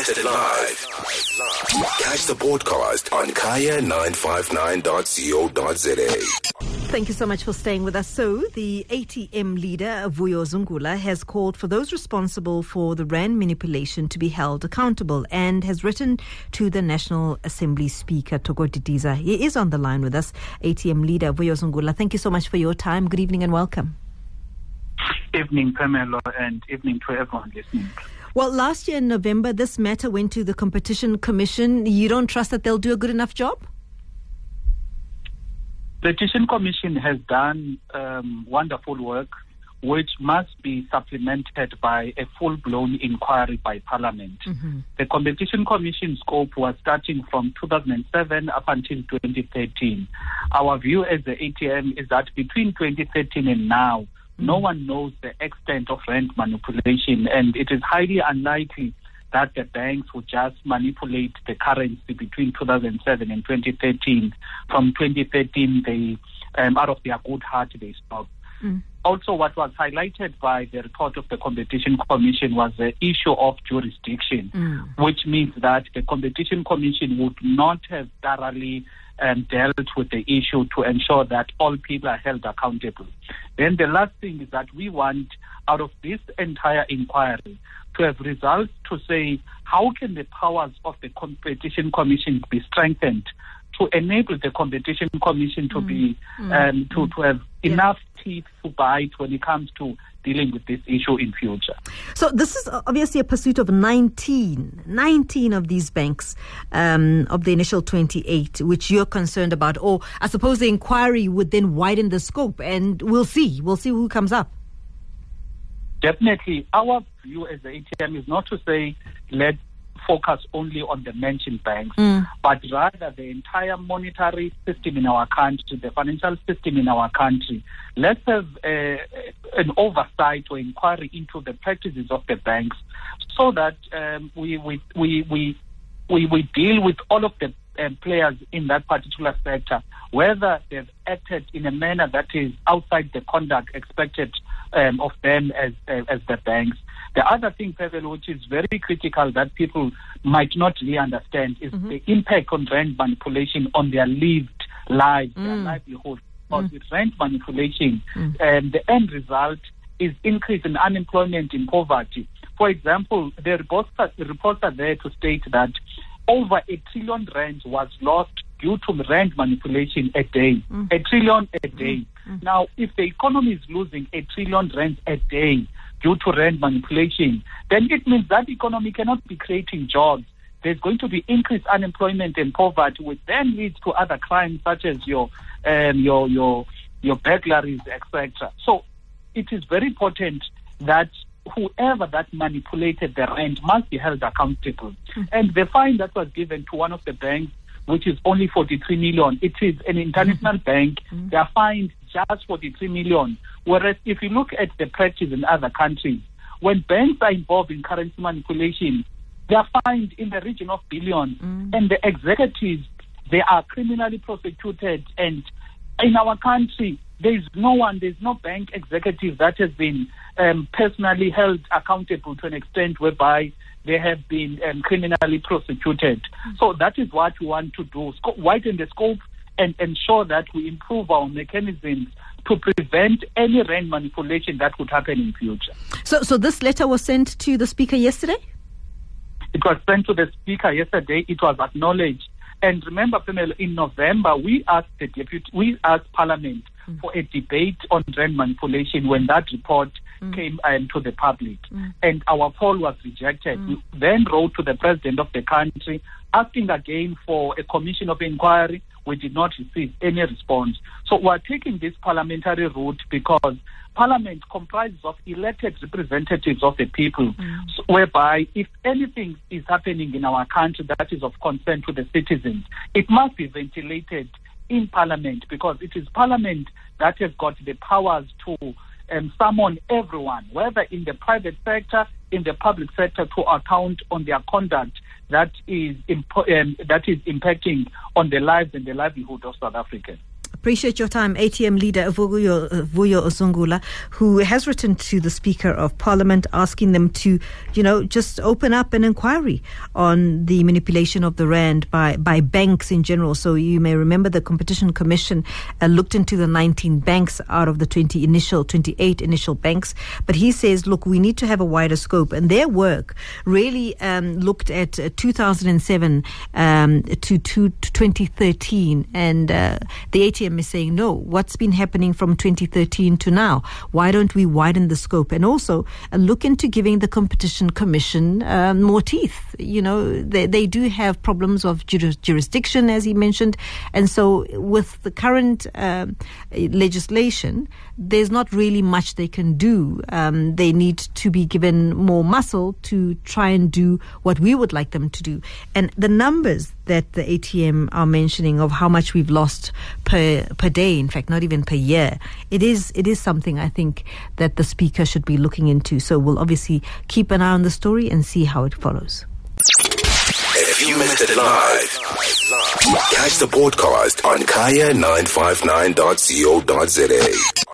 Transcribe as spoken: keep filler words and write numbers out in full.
Broadcasted live. Catch the podcast on kaya nine five nine dot co dot za. Thank you so much for staying with us. So, the A T M leader, Vuyo Zungula, has called for those responsible for the rand manipulation to be held accountable and has written to the National Assembly Speaker, Thoko Didiza. He is on the line with us. A T M leader, Vuyo Zungula, thank you so much for your time. Good evening and welcome. Evening, Pamela, and evening to everyone listening. Well, last year in November, this matter went to the Competition Commission. You don't trust that they'll do a good enough job? The Competition Commission has done um, wonderful work, which must be supplemented by a full-blown inquiry by Parliament. Mm-hmm. The Competition Commission scope was starting from two thousand seven up until twenty thirteen. Our view as the A T M is that between twenty thirteen and now, mm-hmm. no one knows the extent of rand manipulation, and it is highly unlikely that the banks would just manipulate the currency between two thousand seven and twenty thirteen. From twenty thirteen, they, um, out of their good heart, they stopped. Mm. Also, what was highlighted by the report of the Competition Commission was the issue of jurisdiction, mm. which means that the Competition Commission would not have thoroughly um, dealt with the issue to ensure that all people are held accountable. Then the last thing is that we want, out of this entire inquiry, to have results to say how can the powers of the Competition Commission be strengthened to enable the Competition Commission to mm. be mm. Um, to, to have yeah. enough teeth to bite when it comes to dealing with this issue in future. So this is obviously a pursuit of nineteen, nineteen of these banks um, of the initial twenty-eight, which you're concerned about. Or I suppose the inquiry would then widen the scope, and we'll see. We'll see who comes up. Definitely. Our view as the A T M is not to say let's focus only on the mentioned banks, mm. but rather the entire monetary system in our country, the financial system in our country. Let's have a, an oversight or inquiry into the practices of the banks so that um, we, we, we, we, we, we deal with all of the um, players in that particular sector, whether they've acted in a manner that is outside the conduct expected um, of them as, as, as the banks. The other thing, Pavel, which is very critical that people might not really understand is mm-hmm. the impact on rand manipulation on their lived lives, mm. their livelihood. Because mm. with rand manipulation, mm. um, the end result is increase in unemployment, in poverty. For example, the reports are, the reports are there to state that over a trillion rand was lost due to rand manipulation a day. Mm. A trillion a day. Mm. Now, if the economy is losing a trillion rand a day due to rand manipulation, then it means that economy cannot be creating jobs. There's going to be increased unemployment and poverty, which then leads to other crimes such as your um, your your your burglaries, et cetera. So it is very important that whoever that manipulated the rand must be held accountable. Mm-hmm. And the fine that was given to one of the banks, which is only forty-three million, it is an international mm-hmm. bank. Mm-hmm. They are fined just forty-three million. Whereas if you look at the practice in other countries, when banks are involved in currency manipulation, they are fined in the region of billions. Mm. And the executives, they are criminally prosecuted. And in our country, there is no one, there is no bank executive that has been um, personally held accountable to an extent whereby they have been um, criminally prosecuted. Mm. So that is what we want to do, Sco- widen the scope and ensure that we improve our mechanisms to prevent any rand manipulation that could happen in future. So so this letter was sent to the Speaker yesterday? It was sent to the Speaker yesterday. It was acknowledged. And remember, Pamela, in November, we asked the deputy, we asked Parliament mm. for a debate on rand manipulation when that report mm. came um, to the public. Mm. And our poll was rejected. Mm. We then wrote to the President of the country asking again for a commission of inquiry. We did not receive any response. So we're taking this parliamentary route because Parliament comprises of elected representatives of the people, mm. so whereby if anything is happening in our country that is of concern to the citizens, it must be ventilated in Parliament because it is Parliament that has got the powers to um, summon everyone, whether in the private sector, in the public sector, to account on their conduct that is impo- um, that is impacting on the lives and the livelihood of South Africans. Appreciate your time. A T M leader Vuyo, Vuyo Zungula, who has written to the Speaker of Parliament asking them to, you know, just open up an inquiry on the manipulation of the rand by, by banks in general. So you may remember the Competition Commission uh, looked into the nineteen banks out of the twenty initial, twenty-eight initial banks. But he says, look, we need to have a wider scope. And their work really um, looked at uh, two thousand seven um, to, to, to twenty thirteen. And uh, the A T M is saying, no, what's been happening from twenty thirteen to now? Why don't we widen the scope? And also uh, look into giving the Competition Commission um, more teeth. You know, they, they do have problems of juris- jurisdiction, as he mentioned. And so with the current uh, legislation, there's not really much they can do. Um, they need to be given more muscle to try and do what we would like them to do. And the numbers that the A T M are mentioning of how much we've lost per per day, in fact, not even per year, it is it is something I think that the Speaker should be looking into. So we'll obviously keep an eye on the story and see how it follows. If you missed it live, catch the podcast on kaya nine five nine dot co dot za.